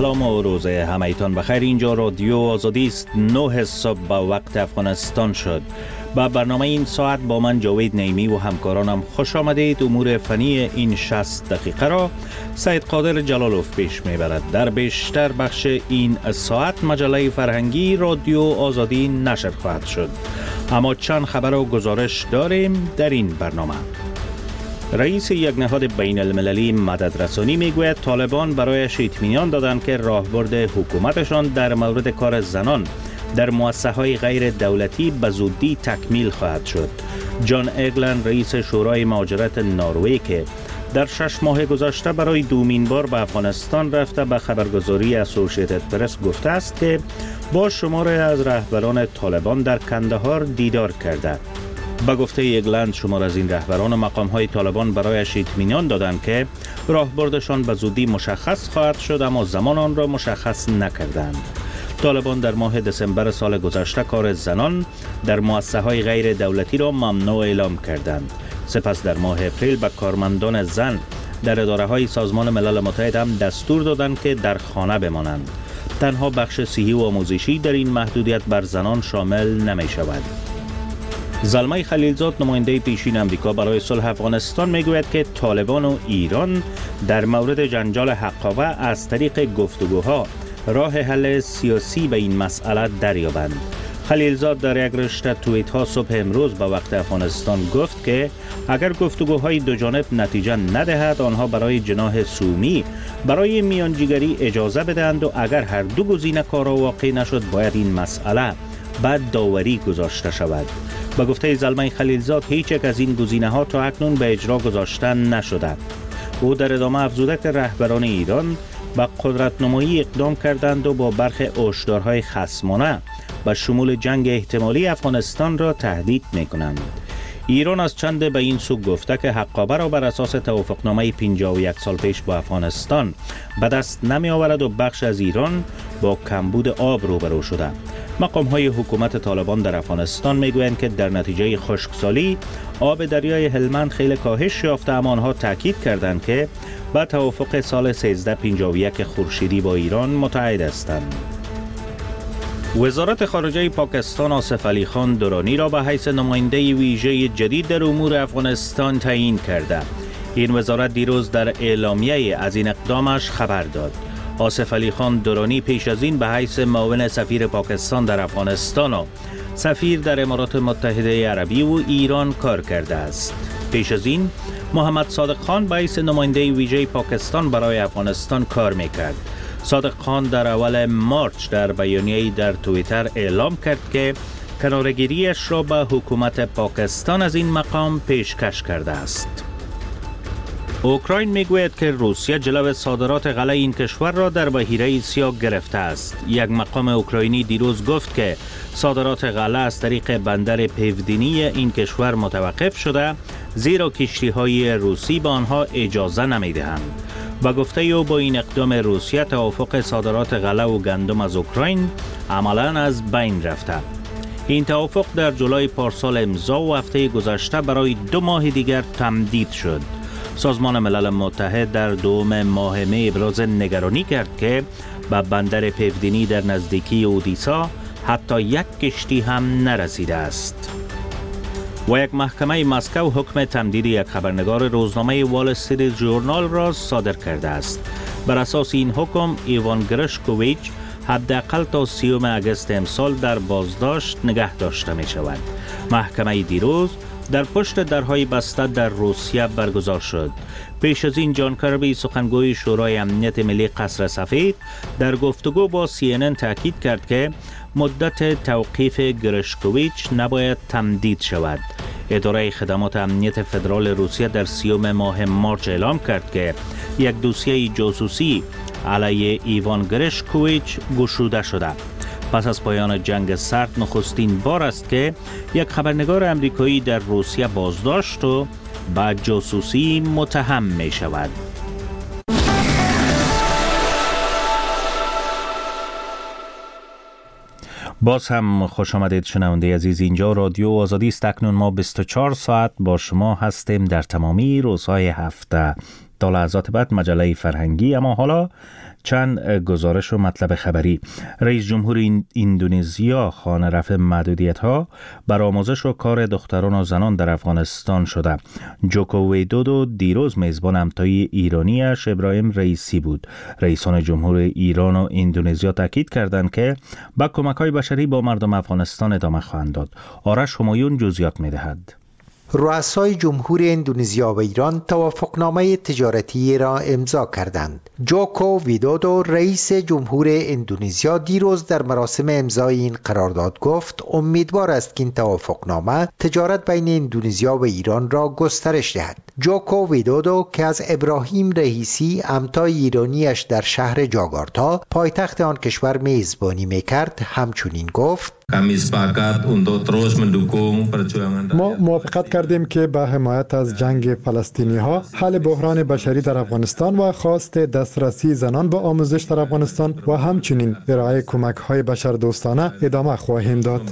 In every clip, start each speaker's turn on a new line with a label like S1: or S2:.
S1: سلام و روز همایتان بخیر. اینجا رادیو آزادی است. 9 صبح با وقت افغانستان شد. با برنامه این ساعت با من جاوید نعیمی و همکارانم خوش آمدید. امور فنی این 60 دقیقه را سید قادر جلالوف پیش میبرد. در بیشتر بخش این ساعت مجله فرهنگی رادیو آزادی نشر خواهد شد. اما چند خبر و گزارش داریم در این برنامه. رئیس یک نهاد بین المللی مددرسانی میگوید طالبان برایش اطمینان دادند که راهبرد حکومتشان در مورد کار زنان در مؤسسه‌های غیر دولتی به زودی تکمیل خواهد شد. جان ایگلن رئیس شورای مهاجرت نروژ که در 6 ماه گذشته برای دومین بار به افغانستان رفته به خبرگزاری اسوسییتد پرس گفته است که با شماری از رهبران طالبان در کندهار دیدار کرده. با گفته ایگلند شمار از این رهبران و مقام‌های طالبان برایش اطمینان دادند که راهبردشان به زودی مشخص خواهد شد، اما زمان آن را مشخص نکردند. طالبان در ماه دسامبر سال گذشته کار زنان در مؤسسه‌های غیر دولتی را ممنوع اعلام کردند. سپس در ماه اپریل به کارمندان زن در اداره‌های سازمان ملل متحد هم دستور دادند که در خانه بمانند. تنها بخش صحی و آموزشی در این محدودیت بر زنان شامل نمی‌شود. زلمه خلیلزاد نماینده پیشین امریکا برای صلح افغانستان میگوید که طالبان و ایران در مورد جنجال حقابه از طریق گفتگوها راه حل سیاسی به این مسئله دریابند. خلیلزاد در یک رشته توییت ها صبح امروز به وقت افغانستان گفت که اگر گفتگوهای دو جانب نتیجه ندهد آنها برای جناح سومی برای میانجیگری اجازه بدهند و اگر هر دو گزینه کارا واقع نشد باید این مسئله بعد داوری گذاشته شود. با گفته زلمه خلیلزاد هیچ یک از این گزینه‌ها تا اکنون به اجرا گذاشته نشده. او در ادامه افزوده که رهبران ایران با قدرت نمایی اقدام کردند و با برخی هشدارهای خصمانه به شمول جنگ احتمالی افغانستان را تهدید می‌کنند. ایران از چند به این سو گفته که حقابه را بر اساس توافقنامه 51 سال پیش با افغانستان به دست نمی آورد و بخش از ایران با کمبود آب روبرو شده. مقام‌های حکومت طالبان در افغانستان میگویند که در نتیجه خشکسالی آب دریای هلمند خیلی کاهش یافته، اما آنها تاکید کردند که با توافق سال 1351 خورشیدی با ایران متعهد هستند. وزارت خارجه پاکستان آصف علی خان درانی را به حیث نماینده ویژه جدید در امور افغانستان تعیین کرده. این وزارت دیروز در اعلامیه از این اقدامش خبر داد. آصف علی خان درانی پیش از این به حیث معاون سفیر پاکستان در افغانستان و سفیر در امارات متحده عربی و ایران کار کرده است. پیش از این محمد صادق خان به حیث نماینده ویژه پاکستان برای افغانستان کار میکرد. صادق خان در اول مارچ در بیانیه‌ای در توییتر اعلام کرد که کناره‌گیری‌اش را به حکومت پاکستان از این مقام پیشکش کرده است. اوکراین میگوید که روسیه جلو صادرات غله این کشور را در بحیره سیاه گرفته است. یک مقام اوکراینی دیروز گفت که صادرات غله از طریق بندر پیودینی این کشور متوقف شده، زیرا کشتی‌های روسی به آنها اجازه نمی‌دهند. با گفته او با این اقدام روسیه توافق صادرات غله و گندم از اوکراین عملاً از بین رفته. این توافق در جولای پارسال امضا و هفته گذشته برای 2 ماه دیگر تمدید شد. سازمان ملل متحد در دوم ماه می ابراز نگرانی کرد که به بندر پیودینی در نزدیکی اودیسا حتی یک کشتی هم نرسیده است. و یک محکمه مسکو حکم تمدید یک خبرنگار روزنامه وال استریت ژورنال را صادر کرده است. بر اساس این حکم ایوان گرشکوویچ حداقل تا 30 اگست امسال در بازداشت نگه داشته می شود. محکمه دیروز در پشت درهای بسته در روسیه برگزار شد. پیش از این جان کربی سخنگوی شورای امنیت ملی قصر سفید در گفتگو با CNN تاکید کرد که مدت توقیف گرشکوویچ نباید تمدید شود. اداره خدمات امنیت فدرال روسیه در 30 ماه مارچ اعلام کرد که یک دوسیه جاسوسی علیه ایوان گرشکوویچ گشوده شده. پس از پایان جنگ سرد نخستین بار است که یک خبرنگار امریکایی در روسیه بازداشت و به جاسوسی متهم می شود. باز هم خوش آمدید شنونده عزیز. اینجا رادیو آزادی است. اکنون ما 24 ساعت با شما هستیم در تمامی روزهای هفته تا لحظات بعد مجله فرهنگی. اما حالا چند گزارش و مطلب خبری. رئیس جمهور اندونزیا خانه رفع محدودیت‌ها بر آموزش و کار دختران و زنان در افغانستان شده. جوکو ویدودو دیروز میزبان همتای ایرانیش ابراهیم رئیسی بود. رئیسان جمهور ایران و اندونزیا تاکید کردند که با کمک‌های بشری با مردم افغانستان ادامه خواهند داد. آرش همایون جزئیات می‌دهد.
S2: رؤسای جمهور اندونزیا و ایران توافقنامه تجارتی را امضا کردند. جوکو ویدودو رئیس جمهور اندونزیا دیروز در مراسم امضای این قرارداد گفت امیدوار است که این توافقنامه تجارت بین اندونزیا و ایران را گسترش دهد. جوکو ویدودو که از ابراهیم رئیسی همتای ایرانیش در شهر جاکارتا پایتخت آن کشور میزبانی میکرد همچنین گفت
S3: ما موافقت کردیم که به حمایت از جنگ فلسطینی ها، حل بحران بشری در افغانستان و خواست دسترسی زنان به آموزش در افغانستان و همچنین ارائه کمک های بشردوستانه ادامه خواهیم داد.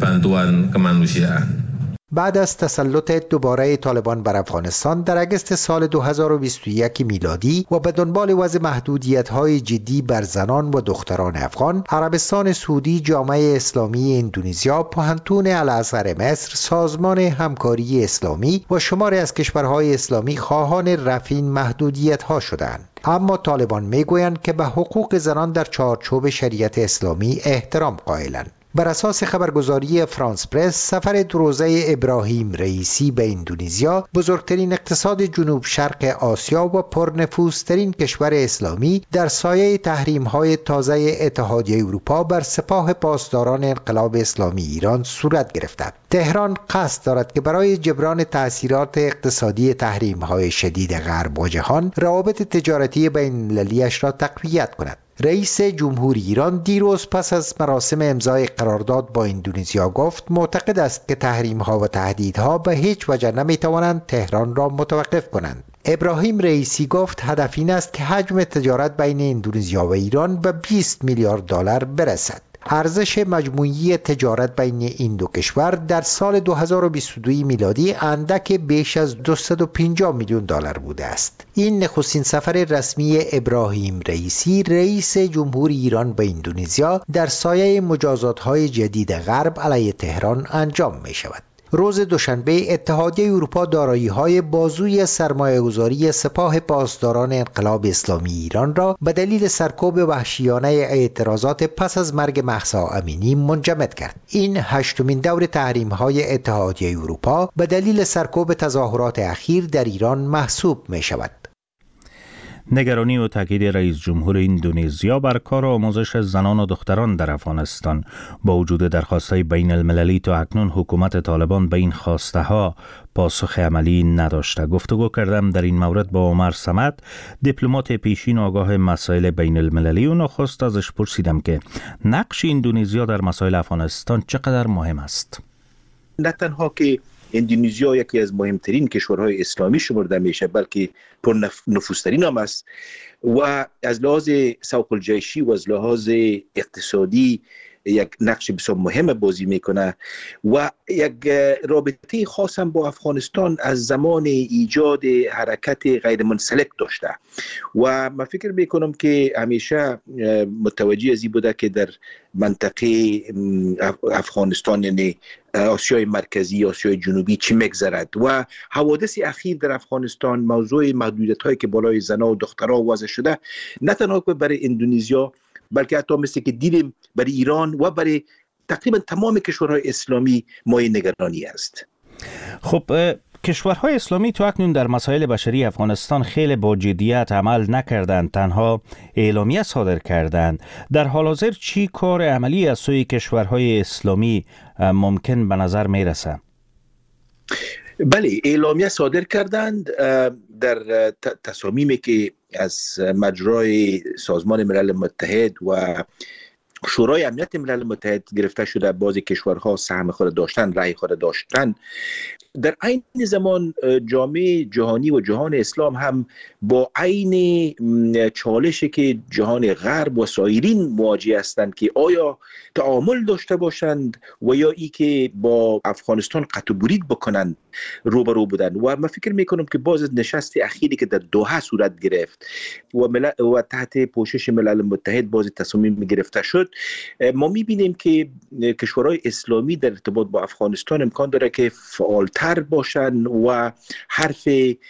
S2: بعد از تسلط دوباره طالبان بر افغانستان در اگست سال 2021 میلادی و به دنبال وضع محدودیت‌های جدی بر زنان و دختران افغان، عربستان سعودی، جامعه اسلامی اندونزیا، پوهنتون الازهر مصر، سازمان همکاری اسلامی و شماری از کشورهای اسلامی خواهان رفع این محدودیت‌ها شدند. اما طالبان میگویند که به حقوق زنان در چارچوب شریعت اسلامی احترام قائلند. بر اساس خبرگزاری فرانس پرس، سفر دروزه ابراهیم رئیسی به اندونزیا، بزرگترین اقتصاد جنوب شرق آسیا و پرنفوذترین کشور اسلامی، در سایه تحریم‌های تازه اتحادیه اروپا بر سپاه پاسداران انقلاب اسلامی ایران صورت گرفته. تهران قصد دارد که برای جبران تأثیرات اقتصادی تحریم‌های شدید غرب و جهان، روابط تجارتی بین‌المللی‌اش را تقویت کند. رئیس جمهور ایران دیروز پس از مراسم امضای قرارداد با اندونزیا گفت معتقد است که تحریم‌ها و تهدیدها به هیچ وجه نمی‌توانند تهران را متوقف کنند. ابراهیم رئیسی گفت هدف این است که حجم تجارت بین اندونزیا و ایران به 20 میلیارد دلار برسد. ارزش مجموعی تجارت بین این دو کشور در سال 2022 میلادی اندک بیش از 250 میلیون دلار بوده است. این نخستین سفر رسمی ابراهیم رئیسی رئیس جمهور ایران به اندونزیا در سایه مجازات‌های جدید غرب علیه تهران انجام می شود. روز دوشنبه اتحادیه اروپا دارایی‌های بازوی سرمایه‌گذاری سپاه پاسداران انقلاب اسلامی ایران را به دلیل سرکوب وحشیانه اعتراضات پس از مرگ مهسا امینی منجمد کرد. این هشتمین دور تحریم‌های اتحادیه اروپا به دلیل سرکوب تظاهرات اخیر در ایران محسوب می‌شود.
S1: نگرانی و تاکید رئیس جمهور اندونزیا بر کار آموزش زنان و دختران در افغانستان. با وجود درخواست‌های بین المللی تا اکنون حکومت طالبان به این خواسته‌ها پاسخ عملی نداشته. گفتگو کردم در این مورد با عمر صمد، دیپلمات پیشین آگاه مسائل بین المللی، و نخست ازش پرسیدم که نقش اندونزیا در مسائل افغانستان چقدر مهم است.
S4: نه تنها که اندونزیا یکی از مهمترین کشورهای اسلامی شمرده میشه، بلکه پر نفوذترین هم است و از لحاظ سوق الجیشی و از لحاظ اقتصادی یک نقش بسیار مهم بازی میکنه و یک رابطه خاص هم با افغانستان از زمان ایجاد حرکت غیر منسلک داشته و من فکر میکنم که همیشه متوجه از این بوده که در منطقه افغانستان، یعنی آسیای مرکزی، آسیای جنوبی چی میگذرد و حوادث اخیر در افغانستان، موضوع محدودیت‌هایی که بالای زنان و دخترها وضع شده، نه تنها برای اندونزیا بلکه حتی مثل که دیدیم برای ایران و برای تقریبا تمام کشورهای اسلامی مایه نگرانی است.
S1: خب کشورهای اسلامی تو اکنون در مسائل بشری افغانستان خیلی با جدیت عمل نکردند، تنها اعلامیه صادر کردند. در حال حاضر چی کار عملی از سوی کشورهای اسلامی ممکن به نظر میرسه؟
S4: بله، اعلامیه صادر کردند در تصامیمی که از مجرای سازمان ملل متحد و شورای امنیت ملل متحد گرفته شده. بعضی کشورها سهم خود داشتن، رأی خود داشتن. در عین زمان جامعه جهانی و جهان اسلام هم با عین چالشی که جهان غرب و سایرین مواجه هستند که آیا تعامل داشته باشند و یا ای که با افغانستان قطع و برید بکنند روبرو بودند. و من فکر میکنم که باز نشست اخیری که در دوحه صورت گرفت و تحت پوشش ملل متحد باز تصمیم گرفته شد، ما میبینیم که کشورهای اسلامی در ارتباط با افغانستان امکان داره که فعالتر باشن و حرف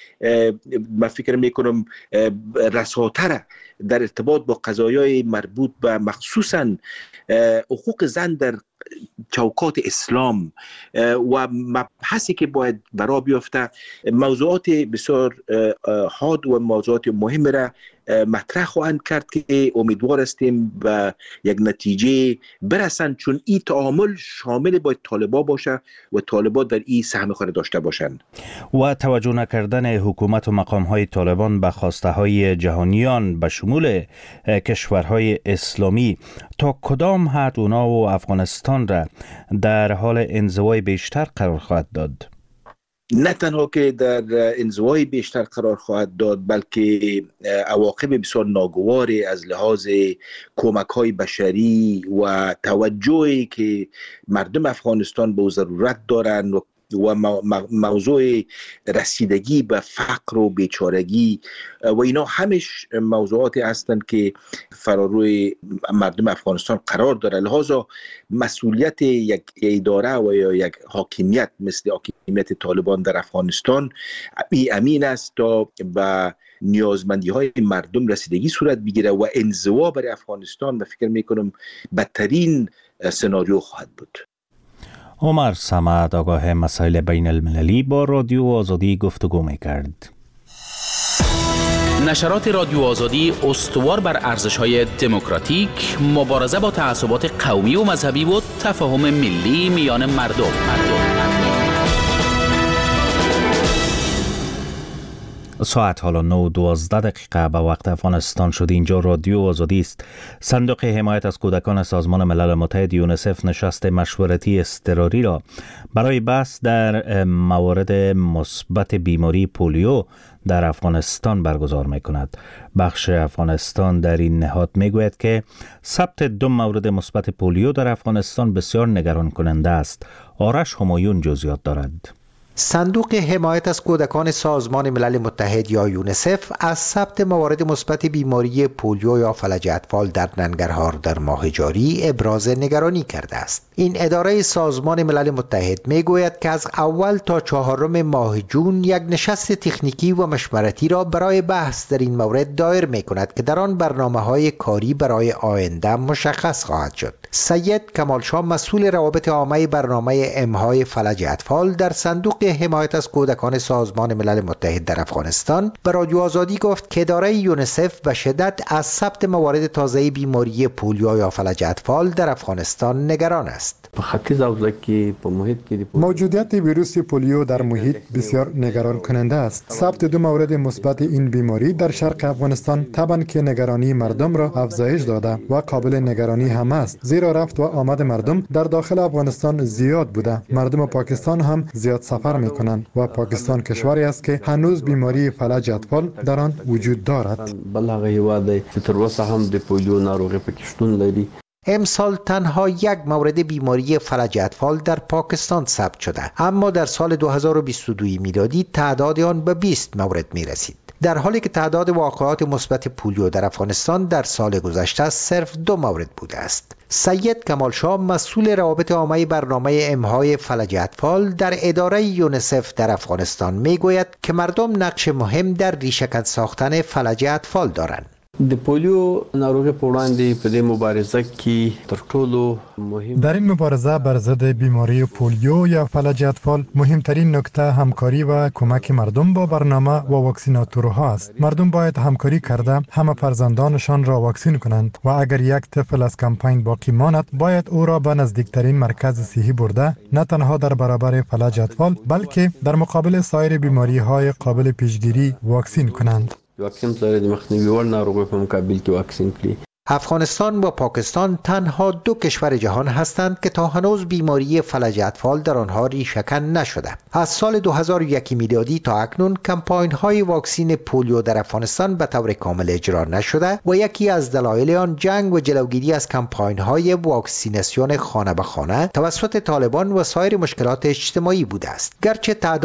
S4: من فکر میکنم رساتر در ارتباط با قضایای مربوط به مخصوصا حقوق زن در چوکات اسلام و مبحثی که باید برا بیافته موضوعات بسیار حاد و موضوعات مهم را مطرح خواهند کرد که امیدوار هستیم به یک نتیجه برسند، چون این تعامل شامل باید طالبا باشه و طالبا در این سهم خود داشته باشند.
S1: و توجه نکردن حکومت و مقام‌های طالبان به خواسته‌های جهانیان به شمول کشورهای اسلامی تا کدام حد اونا و افغانستان را در حال انزوای بیشتر قرار خواهد داد؟
S4: نه تنها که در انزوای بیشتر قرار خواهد داد، بلکه عواقب بسیار ناگواری از لحاظ کمک‌های بشری و توجهی که مردم افغانستان به ضرورت دارند و موضوع رسیدگی به فقر و بیچارگی و اینا همش موضوعاتی هستند که فراروی مردم افغانستان قرار داره. لحاظا مسئولیت یک اداره و یا یک حاکمیت مثل حاکمیت طالبان در افغانستان امین است تا به نیازمندی های مردم رسیدگی صورت بگیره و انزوا برای افغانستان من فکر میکنم بدترین سناریو خواهد بود.
S1: عمر صمد، آگاه مسائل بین المللی، با رادیو آزادی گفتگو می‌کرد.
S5: نشرات رادیو آزادی استوار بر ارزش‌های دموکراتیک، مبارزه با تعصبات قومی و مذهبی و تفاهم ملی میان مردم.
S1: ساعت حالا 9:12 به وقت افغانستان شد. اینجا رادیو آزادی است. صندوق حمایت از کودکان سازمان ملل متحد یونیسف نشست مشورتی اضطراری را برای بحث در موارد مثبت بیماری پولیو در افغانستان برگزار می کند. بخش افغانستان در این نهاد می گوید که ثبت 2 مورد مثبت پولیو در افغانستان بسیار نگران کننده است. آرش همایون جزئیات دارد.
S2: صندوق حمایت از کودکان سازمان ملل متحد یا یونیسف از ثبت موارد مثبت بیماری پولیو یا فلج اطفال در ننگرهار در ماه جاری ابراز نگرانی کرده است. این اداره سازمان ملل متحد میگوید که از اول تا 4 ماه جون یک نشست تکنیکی و مشورتی را برای بحث در این مورد دایر میکند که در آن برنامه‌های کاری برای آینده مشخص خواهد شد. سید کمالشاه، مسئول روابط عامه برنامه امهای فلج اطفال در صندوق حمایت از کودکان سازمان ملل متحد در افغانستان، به رادیو آزادی گفت که اداره یونیسف به شدت از ثبت موارد تازه بیماری پولیو یا فلج اطفال در افغانستان نگران است.
S3: موجودیت ویروس پولیو در محیط بسیار نگران کننده است. ثبت 2 مورد مثبت این بیماری در شرق افغانستان طبعاً که نگرانی مردم را افزایش داده و قابل نگرانی هم است، زیرا رفت و آمد مردم در داخل افغانستان زیاد بوده. مردم پاکستان هم زیاد سفر می کنند و پاکستان کشوری است که هنوز بیماری فلج اطفال در آن وجود دارد.
S2: امسال تنها 1 مورد بیماری فلج اطفال در پاکستان ثبت شده، اما در سال 2022 میلادی تعداد آن به 20 مورد می رسید، در حالی که تعداد واقعات مثبت پولیو در افغانستان در سال گذشته صرف 2 مورد بوده است. سید کمالشاه، مسئول روابط عامه برنامه امهای فلج اطفال در اداره یونیسف در افغانستان میگوید که مردم نقش مهم در ریشه‌کن ساختن فلج اطفال دارند.
S6: د پولیو ناروغي په وړاندې په دې مبارزه کې تر ټولو مهم
S3: در این مبارزه بر ضد بیماری پولیو یا فلج اطفال مهمترین نکته همکاری و کمک مردم با برنامه و واکسیناتورها است. مردم باید همکاری کرده همه فرزندانشان را واکسین کنند و اگر یک طفل از کمپین باقی ماند باید او را به نزدیکترین مرکز صحی برده، نه تنها در برابر فلج اطفال بلکه در مقابل سایر بیماری های قابل پیشگیری واکسین کنند.
S6: واکسین سره د مخنیوي وړ ناروغیو په مقابل کې واکسین کړي.
S2: افغانستان و پاکستان تنها 2 کشور جهان هستند که تا هنوز بیماری فلج اطفال در آنها ریشه‌کن نشده. از سال 2001 میلادی تا اکنون کمپاین‌های واکسین پولیو در افغانستان به طور کامل اجرا نشده و یکی از دلایل آن جنگ و جلوگیری از کمپاین‌های واکسیناسیون خانه به خانه توسط طالبان و سایر مشکلات اجتماعی بوده است. گرچه